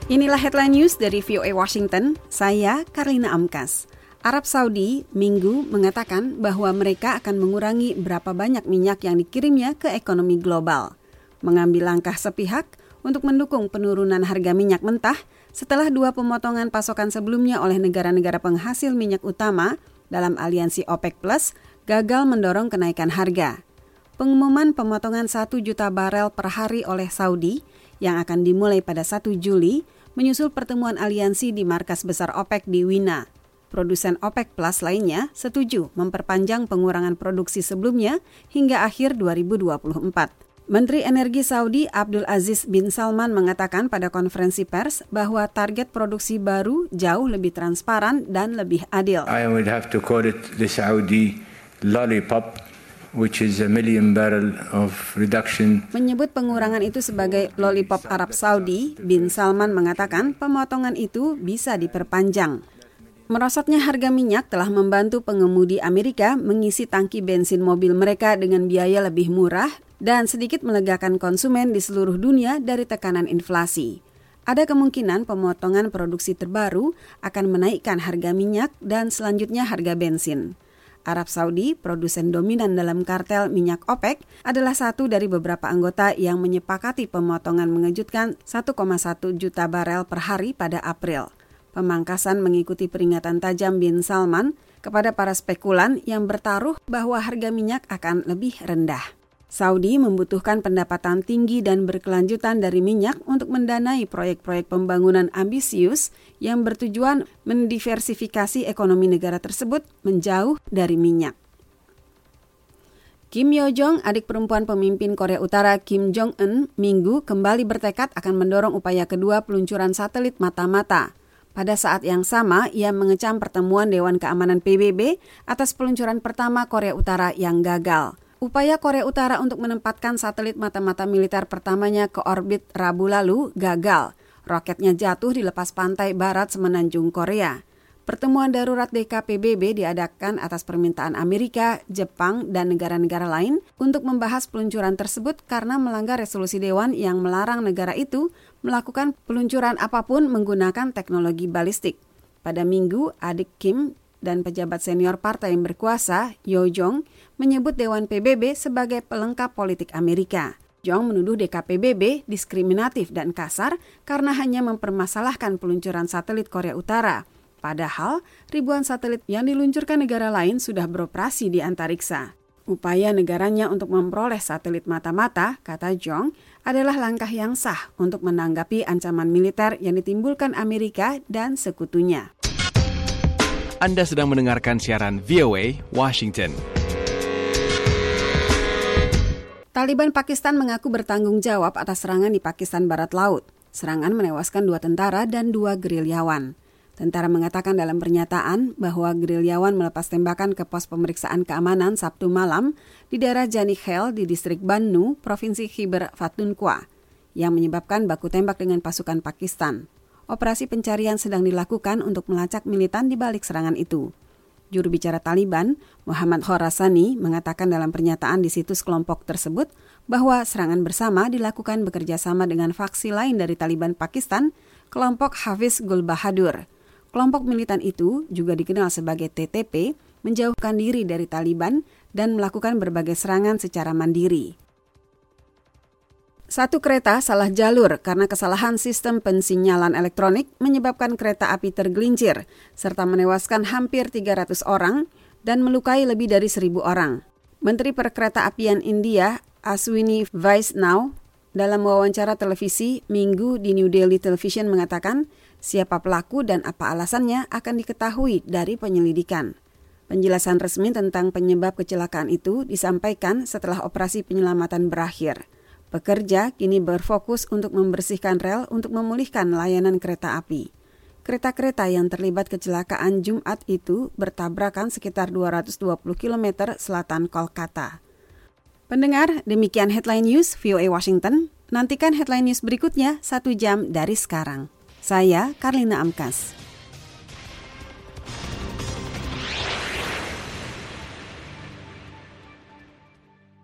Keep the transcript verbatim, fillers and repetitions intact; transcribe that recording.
Inilah headline news dari V O A Washington, saya Karlina Amkas. Arab Saudi Minggu mengatakan bahwa mereka akan mengurangi berapa banyak minyak yang dikirimnya ke ekonomi global. Mengambil langkah sepihak untuk mendukung penurunan harga minyak mentah setelah dua pemotongan pasokan sebelumnya oleh negara-negara penghasil minyak utama dalam aliansi OPEC Plus gagal mendorong kenaikan harga. Pengumuman pemotongan satu juta barel per hari oleh Saudi yang akan dimulai pada satu Juli menyusul pertemuan aliansi di markas besar OPEC di Wina. Produsen OPEC Plus lainnya setuju memperpanjang pengurangan produksi sebelumnya hingga akhir dua ribu dua puluh empat. Menteri Energi Saudi Abdul Aziz bin Salman mengatakan pada konferensi pers bahwa target produksi baru jauh lebih transparan dan lebih adil. I would have to call it the Saudi lollipop, which is a million barrel of reduction. Menyebut pengurangan itu sebagai lollipop Arab Saudi, bin Salman mengatakan pemotongan itu bisa diperpanjang. Merosotnya harga minyak telah membantu pengemudi Amerika mengisi tangki bensin mobil mereka dengan biaya lebih murah dan sedikit melegakan konsumen di seluruh dunia dari tekanan inflasi. Ada kemungkinan pemotongan produksi terbaru akan menaikkan harga minyak dan selanjutnya harga bensin. Arab Saudi, produsen dominan dalam kartel minyak OPEC, adalah satu dari beberapa anggota yang menyepakati pemotongan mengejutkan satu koma satu juta barel per hari pada April. Pemangkasan mengikuti peringatan tajam bin Salman kepada para spekulan yang bertaruh bahwa harga minyak akan lebih rendah. Saudi membutuhkan pendapatan tinggi dan berkelanjutan dari minyak untuk mendanai proyek-proyek pembangunan ambisius yang bertujuan mendiversifikasi ekonomi negara tersebut menjauh dari minyak. Kim Yo-jong, adik perempuan pemimpin Korea Utara Kim Jong-un, Minggu kembali bertekad akan mendorong upaya kedua peluncuran satelit mata-mata. Pada saat yang sama, ia mengecam pertemuan Dewan Keamanan P B B atas peluncuran pertama Korea Utara yang gagal. Upaya Korea Utara untuk menempatkan satelit mata-mata militer pertamanya ke orbit Rabu lalu gagal. Roketnya jatuh di lepas pantai barat semenanjung Korea. Pertemuan darurat D K P B B diadakan atas permintaan Amerika, Jepang, dan negara-negara lain untuk membahas peluncuran tersebut karena melanggar resolusi Dewan yang melarang negara itu melakukan peluncuran apapun menggunakan teknologi balistik. Pada Minggu, adik Kim dan pejabat senior partai yang berkuasa, Yo-jong, menyebut Dewan P B B sebagai pelengkap politik Amerika. Jong menuduh D K P B B diskriminatif dan kasar karena hanya mempermasalahkan peluncuran satelit Korea Utara. Padahal, ribuan satelit yang diluncurkan negara lain sudah beroperasi di antariksa. Upaya negaranya untuk memperoleh satelit mata-mata, kata Jong, adalah langkah yang sah untuk menanggapi ancaman militer yang ditimbulkan Amerika dan sekutunya. Anda sedang mendengarkan siaran V O A Washington. Taliban Pakistan mengaku bertanggung jawab atas serangan di Pakistan Barat Laut. Serangan menewaskan dua tentara dan dua gerilyawan. Tentara mengatakan dalam pernyataan bahwa gerilyawan melepas tembakan ke pos pemeriksaan keamanan Sabtu malam di daerah Jani Khel di distrik Bannu, Provinsi Khyber Pakhtunkhwa, yang menyebabkan baku tembak dengan pasukan Pakistan. Operasi pencarian sedang dilakukan untuk melacak militan di balik serangan itu. Juru bicara Taliban, Muhammad Khorasani, mengatakan dalam pernyataan di situs kelompok tersebut bahwa serangan bersama dilakukan bekerja sama dengan faksi lain dari Taliban Pakistan, kelompok Hafiz Gul Bahadur. Kelompok militan itu juga dikenal sebagai T T P, menjauhkan diri dari Taliban dan melakukan berbagai serangan secara mandiri. Satu kereta salah jalur karena kesalahan sistem pensinyalan elektronik menyebabkan kereta api tergelincir, serta menewaskan hampir tiga ratus orang dan melukai lebih dari seribu orang. Menteri Perkeretaapian India, Ashwini Vaishnaw, dalam wawancara televisi Minggu di New Delhi Television mengatakan, siapa pelaku dan apa alasannya akan diketahui dari penyelidikan. Penjelasan resmi tentang penyebab kecelakaan itu disampaikan setelah operasi penyelamatan berakhir. Pekerja kini berfokus untuk membersihkan rel untuk memulihkan layanan kereta api. Kereta-kereta yang terlibat kecelakaan Jumat itu bertabrakan sekitar dua ratus dua puluh kilometer selatan Kolkata. Pendengar, demikian Headline News V O A Washington. Nantikan Headline News berikutnya satu jam dari sekarang. Saya Karlina Amkas.